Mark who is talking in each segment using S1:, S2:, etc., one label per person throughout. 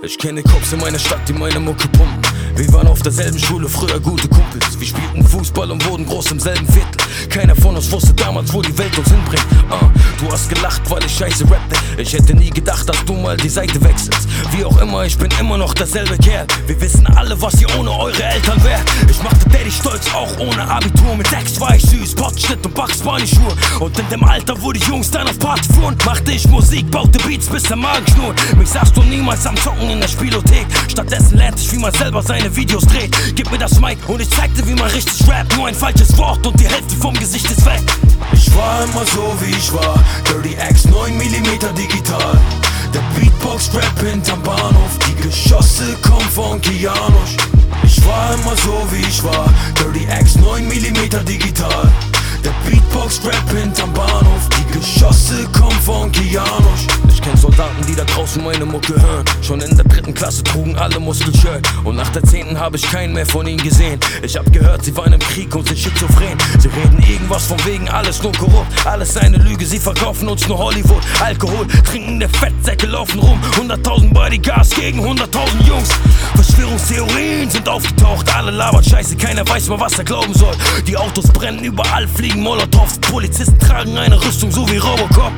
S1: Ich kenne Cops in meiner Stadt, die meine Mucke pumpen. Wir waren auf derselben Schule, früher gute Kumpels. Wir spielten Fußball und wurden groß im selben Viertel. Keiner von uns wusste damals, wo die Welt uns hinbringt. Du hast gelacht, weil ich scheiße rappte. Ich hätte nie gedacht, dass du mal die Seite wechselst. Wie auch immer, ich bin immer noch derselbe Kerl. Wir wissen alle, was ihr ohne eure Eltern wärt. Ich machte Daddy stolz, auch ohne Abitur. Mit 6 war ich süß, Potschnitt und Bugs Bunny Schuhe. Und in dem Alter, wo die Jungs dann auf Party fuhren, machte ich Musik, baute Beats, bis der Magen schnurrt. Mich sahst du niemals am Zocken in der Spielothek. Stattdessen lernte ich, wie man selber seine Videos dreht. Gib mir das Mic und ich zeigte, wie man richtig rappt. Nur ein falsches Wort und die Hälfte vom Gesicht ist weg.
S2: Ich war immer so wie ich war, Dirty X 9mm digital. Der Beatbox-Rap hinterm Bahnhof, die Geschosse kommen von Kianosch. Ich war immer so wie ich war, Dirty X 9mm digital. Der Beatbox-Rap hinterm Bahnhof, die Geschosse kommen von Kianosch.
S1: Ich kenn Soldaten, die da draußen meine Mucke hören. Schon in der 3. Klasse trugen alle Muskelshirt. Und nach der 10. habe ich keinen mehr von ihnen gesehen. Ich hab gehört, sie waren im Krieg und sind schizophren. Sie reden irgendwas von wegen, alles nur korrupt. Alles eine Lüge, sie verkaufen uns nur Hollywood. Alkohol, trinkende Fettsäcke laufen rum. 100.000 Bodyguards gegen 100.000 Jungs. Verschwörungstheorien sind aufgetaucht. Alle labert Scheiße, keiner weiß mal, was er glauben soll. Die Autos brennen, überall fliegen Molotovs. Polizisten tragen eine Rüstung, so wie Robocop.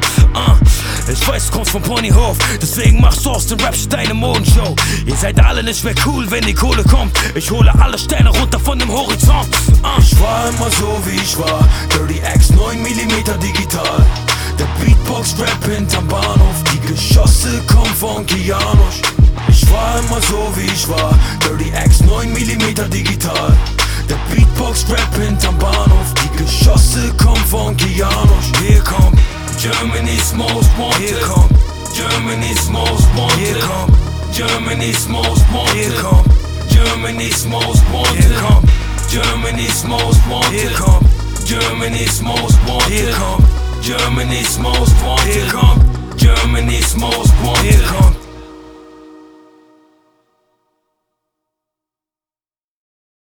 S1: Ich weiß, du kommst vom Ponyhof, deswegen machst du aus dem Rap deine Modenshow. Ihr seid alle nicht mehr cool, wenn die Kohle kommt. Ich hole alle Sterne runter von dem Horizont.
S2: Ich war immer so wie ich war, Dirty X 9mm digital. Der Beatbox-Rap hinterm Bahnhof, die Geschosse kommen von Kianosch. Ich war immer so wie ich war, Dirty X 9mm digital. Der Beatbox-Rap hinterm Bahnhof, die Geschosse kommen von Kianosch.
S1: Hier kommt Germany's Most Wanted.
S2: Hier kommt
S1: Germany's Most Wanted.
S2: Hier kommt
S1: Germany's Most Wanted.
S2: Hier kommt
S1: Germany's Most Wanted.
S2: Hier kommt
S1: Germany's Most Wanted.
S2: Hier kommt
S1: Germany's Most Wanted.
S2: Hier kommt
S1: Germany's Most Wanted.
S2: Hier kommt
S1: Germany's Most Wanted.
S2: Hier kommt